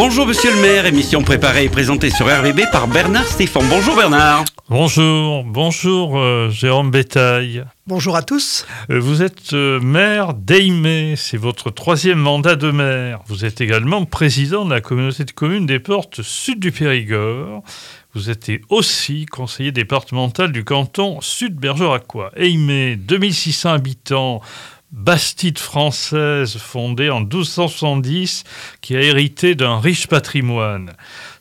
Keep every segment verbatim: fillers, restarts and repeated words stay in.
Bonjour Monsieur le maire, émission préparée et présentée sur R V B par Bernard Stéphane. Bonjour Bernard. Bonjour, bonjour euh, Jérôme Bétail. Bonjour à tous. Euh, vous êtes euh, maire d'Eymet, c'est votre troisième mandat de maire. Vous êtes également président de la communauté de communes des Portes Sud du Périgord. Vous êtes aussi conseiller départemental du canton Sud-Bergeracois. Eymet, deux mille six cents habitants, bastide française fondée en douze cent soixante-dix qui a hérité d'un riche patrimoine.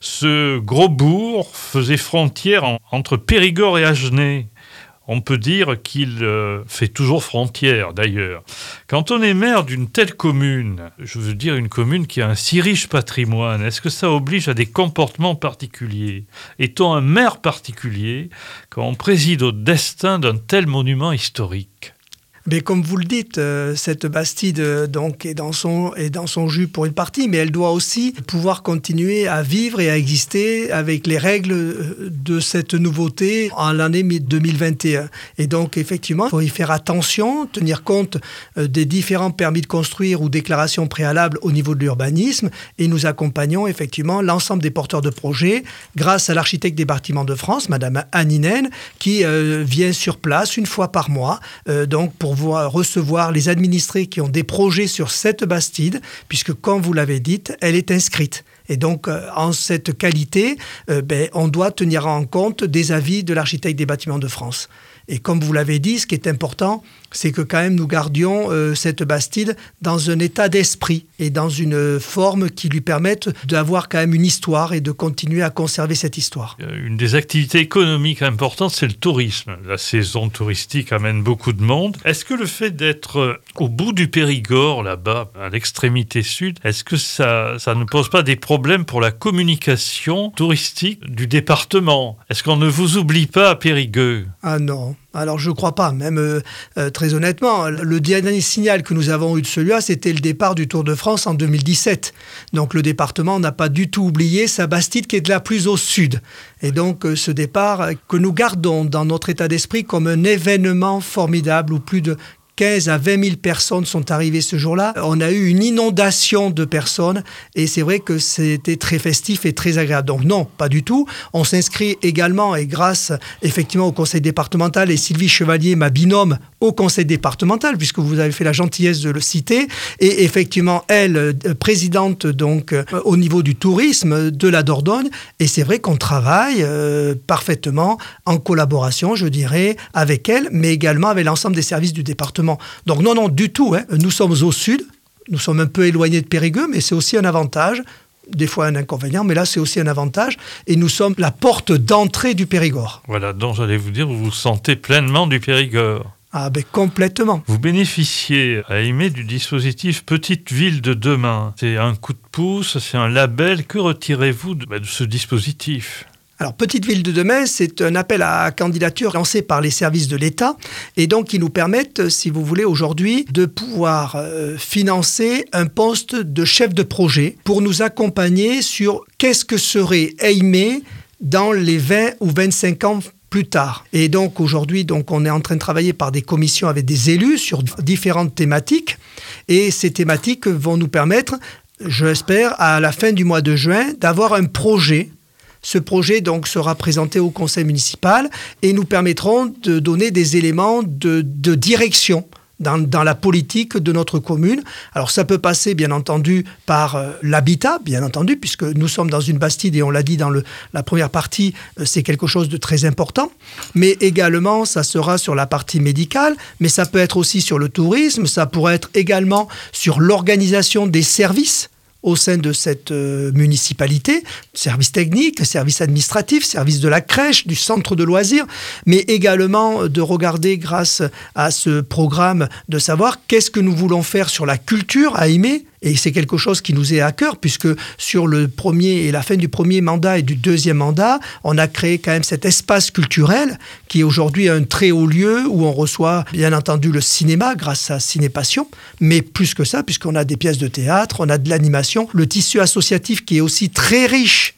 Ce gros bourg faisait frontière en, entre Périgord et Agenais. On peut dire qu'il euh, fait toujours frontière, d'ailleurs. Quand on est maire d'une telle commune, je veux dire une commune qui a un si riche patrimoine, est-ce que ça oblige à des comportements particuliers ? Est-on un maire particulier quand on préside au destin d'un tel monument historique ? Mais comme vous le dites, euh, cette bastide euh, donc, est, dans son, est dans son jus pour une partie, mais elle doit aussi pouvoir continuer à vivre et à exister avec les règles de cette nouveauté en l'année deux mille vingt et un. Et donc, effectivement, il faut y faire attention, tenir compte euh, des différents permis de construire ou déclarations préalables au niveau de l'urbanisme, et nous accompagnons effectivement l'ensemble des porteurs de projets grâce à l'architecte des bâtiments de France, Madame Anne Hinen, qui euh, vient sur place une fois par mois, euh, donc pour pour recevoir les administrés qui ont des projets sur cette bastide, puisque, comme vous l'avez dit, elle est inscrite. Et donc, euh, en cette qualité, euh, ben, on doit tenir en compte des avis de l'architecte des bâtiments de France. Et comme vous l'avez dit, ce qui est important, c'est que quand même nous gardions euh, cette bastide dans un état d'esprit et dans une forme qui lui permette d'avoir quand même une histoire et de continuer à conserver cette histoire. Une des activités économiques importantes, c'est le tourisme. La saison touristique amène beaucoup de monde. Est-ce que le fait d'être au bout du Périgord, là-bas, à l'extrémité sud, est-ce que ça, ça ne pose pas des problèmes pour la communication touristique du département ? Est-ce qu'on ne vous oublie pas à Périgueux ? Ah non. Alors, je ne crois pas, même euh, euh, très honnêtement. Le dernier signal que nous avons eu de celui-là, c'était le départ du Tour de France en deux mille dix-sept. Donc, le département n'a pas du tout oublié sa bastide qui est la plus au sud. Et donc, euh, ce départ euh, que nous gardons dans notre état d'esprit comme un événement formidable où plus de quinze à vingt mille personnes sont arrivées ce jour-là. On a eu une inondation de personnes et c'est vrai que c'était très festif et très agréable. Donc non, pas du tout. On s'inscrit également et grâce effectivement au conseil départemental et Sylvie Chevalier, ma binôme, au conseil départemental, puisque vous avez fait la gentillesse de le citer. Et effectivement, elle, présidente donc au niveau du tourisme de la Dordogne. Et c'est vrai qu'on travaille euh, parfaitement en collaboration, je dirais, avec elle, mais également avec l'ensemble des services du département. Donc non, non, du tout. Hein. Nous sommes au sud, nous sommes un peu éloignés de Périgueux, mais c'est aussi un avantage, des fois un inconvénient, mais là c'est aussi un avantage, et nous sommes la porte d'entrée du Périgord. Voilà, donc j'allais vous dire, vous vous sentez pleinement du Périgord. Ah ben complètement. Vous bénéficiez à Eymet du dispositif Petite Ville de demain. C'est un coup de pouce, c'est un label. Que retirez-vous de, bah, de ce dispositif ? Alors, Petite Ville de demain, c'est un appel à candidature lancé par les services de l'État et donc qui nous permettent, si vous voulez, aujourd'hui, de pouvoir euh, financer un poste de chef de projet pour nous accompagner sur qu'est-ce que serait Eymet dans les vingt ou vingt-cinq ans plus tard. Et donc aujourd'hui, donc, on est en train de travailler par des commissions avec des élus sur différentes thématiques et ces thématiques vont nous permettre, je l'espère, à la fin du mois de juin, d'avoir un projet. Ce projet donc sera présenté au conseil municipal et nous permettront de donner des éléments de, de direction dans, dans la politique de notre commune. Alors ça peut passer bien entendu par euh, l'habitat, bien entendu, puisque nous sommes dans une bastide et on l'a dit dans le, la première partie, euh, c'est quelque chose de très important. Mais également, ça sera sur la partie médicale, mais ça peut être aussi sur le tourisme, ça pourrait être également sur l'organisation des services au sein de cette euh, municipalité, services techniques, services administratifs, services de la crèche, du centre de loisirs, mais également de regarder grâce à ce programme de savoir qu'est-ce que nous voulons faire sur la culture à Eymet. Et c'est quelque chose qui nous est à cœur, puisque sur le premier et la fin du premier mandat et du deuxième mandat, on a créé quand même cet espace culturel qui est aujourd'hui un très haut lieu où on reçoit bien entendu le cinéma grâce à Cinépassion, mais plus que ça, puisqu'on a des pièces de théâtre, on a de l'animation, le tissu associatif qui est aussi très riche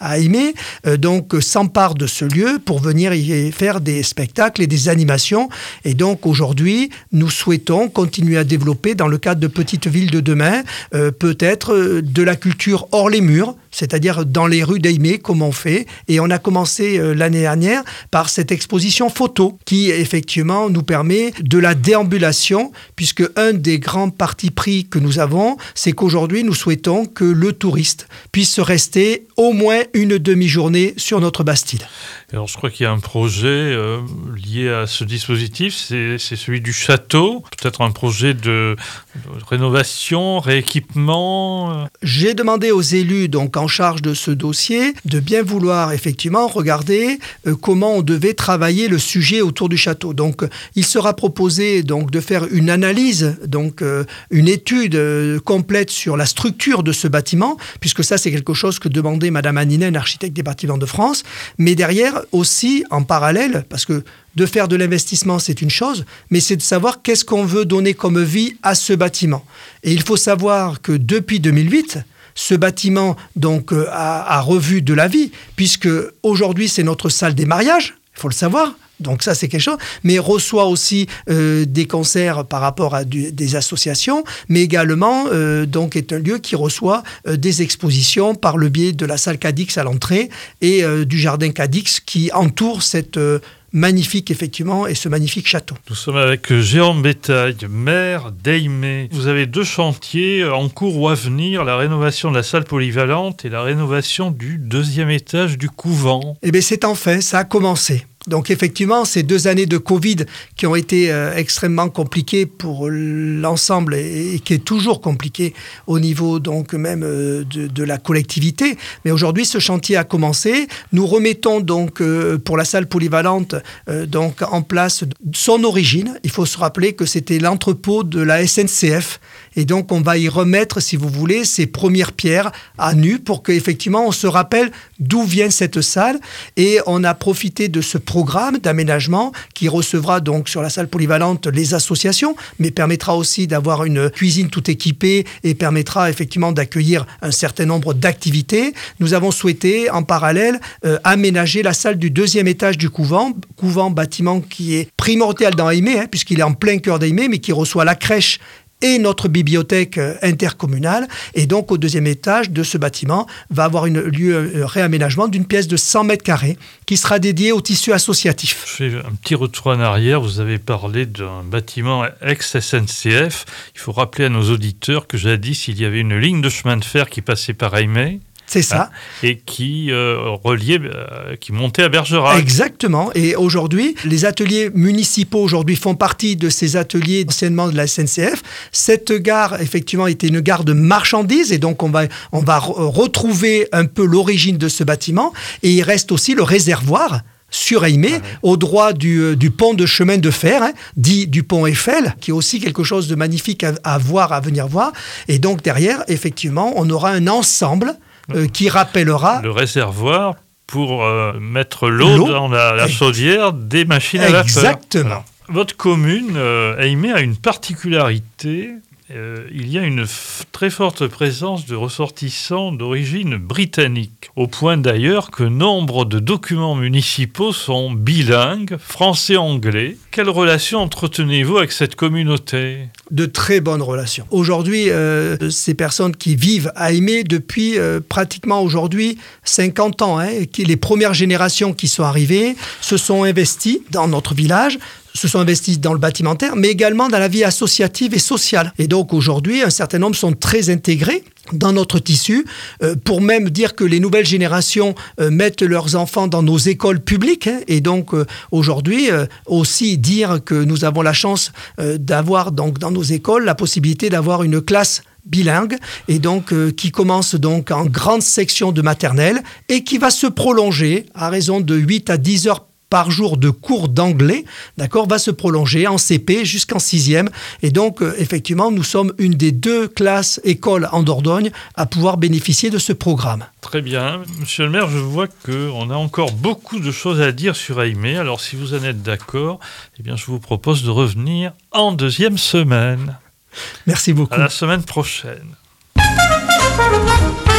à Aimé, euh, donc s'empare de ce lieu pour venir y faire des spectacles et des animations. Et donc aujourd'hui, nous souhaitons continuer à développer dans le cadre de Petites Villes de demain, euh, peut-être euh, de la culture hors les murs, c'est-à-dire dans les rues d'Aimé, comme on fait. Et on a commencé euh, l'année dernière par cette exposition photo qui, effectivement, nous permet de la déambulation, puisque un des grands partis pris que nous avons, c'est qu'aujourd'hui, nous souhaitons que le touriste puisse rester au moins une demi-journée sur notre Bastide. Alors, je crois qu'il y a un projet euh, lié à ce dispositif, c'est, c'est celui du château, peut-être un projet de, de rénovation, rééquipement. J'ai demandé aux élus donc en charge de ce dossier de bien vouloir effectivement regarder euh, comment on devait travailler le sujet autour du château. Donc, il sera proposé donc de faire une analyse, donc euh, une étude euh, complète sur la structure de ce bâtiment, puisque ça c'est quelque chose que demandait Madame Anninen, architecte des Bâtiments de France, mais derrière aussi en parallèle, parce que de faire de l'investissement, c'est une chose, mais c'est de savoir qu'est-ce qu'on veut donner comme vie à ce bâtiment. Et il faut savoir que depuis deux mille huit, ce bâtiment donc, euh, a, a revu de la vie, puisque aujourd'hui, c'est notre salle des mariages, il faut le savoir. Donc ça, c'est quelque chose, mais reçoit aussi euh, des concerts par rapport à du, des associations, mais également euh, donc est un lieu qui reçoit euh, des expositions par le biais de la salle Cadix à l'entrée et euh, du jardin Cadix qui entoure cette euh, magnifique, effectivement, et ce magnifique château. Nous sommes avec Jérôme Bétaille, maire d'Aimé. Vous avez deux chantiers en cours ou à venir, la rénovation de la salle polyvalente et la rénovation du deuxième étage du couvent. Eh bien, c'est en fait, ça a commencé. Donc effectivement, ces deux années de Covid qui ont été euh, extrêmement compliquées pour l'ensemble et, et qui est toujours compliqué au niveau donc même euh, de, de la collectivité. Mais aujourd'hui, ce chantier a commencé. Nous remettons donc euh, pour la salle polyvalente euh, donc en place son origine. Il faut se rappeler que c'était l'entrepôt de la S N C F. Et donc, on va y remettre, si vous voulez, ces premières pierres à nu pour qu'effectivement, on se rappelle d'où vient cette salle. Et on a profité de ce programme d'aménagement qui recevra donc sur la salle polyvalente les associations, mais permettra aussi d'avoir une cuisine tout équipée et permettra effectivement d'accueillir un certain nombre d'activités. Nous avons souhaité, en parallèle, euh, aménager la salle du deuxième étage du couvent, couvent bâtiment qui est primordial dans Aimé, hein, puisqu'il est en plein cœur d'Aimé, mais qui reçoit la crèche et notre bibliothèque intercommunale. Et donc, au deuxième étage de ce bâtiment, va avoir un lieu un réaménagement d'une pièce de cent mètres carrés qui sera dédiée au tissu associatif. Je fais un petit retour en arrière. Vous avez parlé d'un bâtiment ex-S N C F. Il faut rappeler à nos auditeurs que jadis, il y avait une ligne de chemin de fer qui passait par Aimé. C'est ça. Hein, et qui euh, reliait, euh, qui montait à Bergerac. Exactement. Et aujourd'hui, les ateliers municipaux aujourd'hui font partie de ces ateliers anciennement de la S N C F. Cette gare, effectivement, était une gare de marchandises et donc on va, on va re- retrouver un peu l'origine de ce bâtiment. Et il reste aussi le réservoir sur Aimé, ah oui. au droit du, du pont de chemin de fer, hein, dit du pont Eiffel, qui est aussi quelque chose de magnifique à, à voir, à venir voir. Et donc derrière, effectivement, on aura un ensemble Euh, qui rappellera... Le réservoir pour euh, mettre l'eau, l'eau dans la, la chaudière des machines à vapeur. Exactement. Alors, votre commune, euh, Aimé, a une particularité. Euh, il y a une f- très forte présence de ressortissants d'origine britannique, au point d'ailleurs que nombre de documents municipaux sont bilingues, français-anglais. Quelle relation entretenez-vous avec cette communauté ? De très bonnes relations. Aujourd'hui, euh, ces personnes qui vivent à Aimé depuis euh, pratiquement aujourd'hui cinquante ans, hein, qui, les premières générations qui sont arrivées se sont investies dans notre village, se sont investis dans le bâtimentaire, mais également dans la vie associative et sociale. Et donc aujourd'hui, un certain nombre sont très intégrés dans notre tissu, euh, pour même dire que les nouvelles générations euh, mettent leurs enfants dans nos écoles publiques, hein, et donc euh, aujourd'hui euh, aussi dire que nous avons la chance euh, d'avoir donc dans nos écoles la possibilité d'avoir une classe bilingue et donc euh, qui commence donc en grande section de maternelle et qui va se prolonger à raison de huit à dix heures par jour de cours d'anglais, d'accord, va se prolonger en C P jusqu'en sixième. Et donc, euh, effectivement, nous sommes une des deux classes écoles en Dordogne à pouvoir bénéficier de ce programme. Très bien. Monsieur le maire, je vois qu'on a encore beaucoup de choses à dire sur Aimé. Alors, si vous en êtes d'accord, eh bien, je vous propose de revenir en deuxième semaine. Merci beaucoup. À la semaine prochaine.